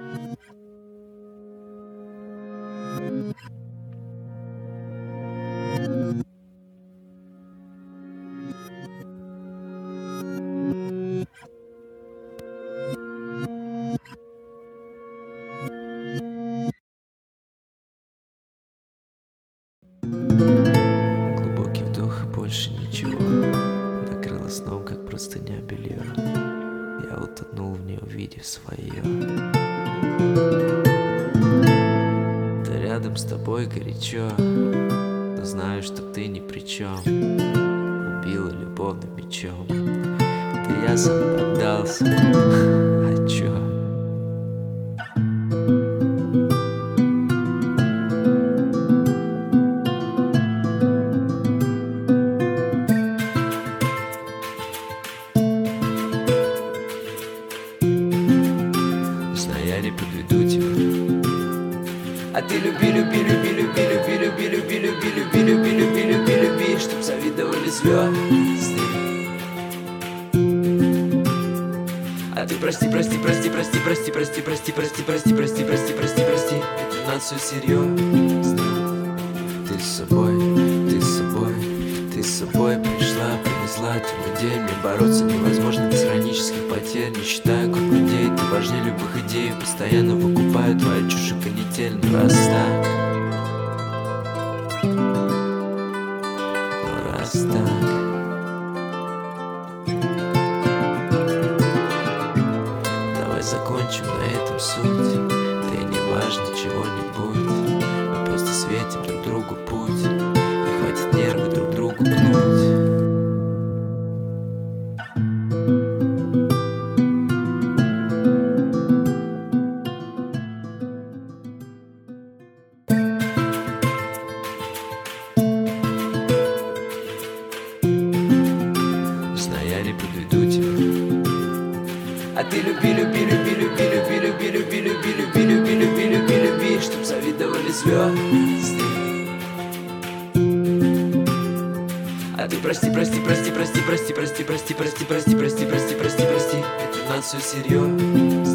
Глубокий вдох, больше ничего. Накрыло сном, как простыня белье. Я утонул в нее, увидев свое. Да рядом с тобой горячо, но знаю, что ты ни при чем. Убила любовным мечом. Да я сам поддался. А чё? Я не подведу тебя. А ты люби, люби, люби, люби, люби, люби, люби, люби, люби, люби, люби, люби, люби, чтоб завидовали звезды. А ты прости, прости, прости, прости, прости, прости, прости, прости, прости, прости, прости, прости, прости. Это нас все серьезно. Ты с собой, ты с собой, ты с собой пришла, принесла темный день. Мне бороться невозможно без хронических потерь. Не считаю как людей, ты важнее любых идей. Постоянно выкупаю твою чушь и канитель. Но раз так, но раз так, давай закончим на этом суть. Да и не важно чего-нибудь, мы просто светим друг другу путь. И хватит нервы друг другу гнуть. Я не подведу тебя. А ты люби, люби, люби, люби, люби, люби, люби, люби, люби, люби, люби, люби, люби, чтоб завидовали звезды. А ты прости, прости, прости, прости, прости, прости, прости, прости, прости, прости, прости, прости, прости. Это у нас все серьезно.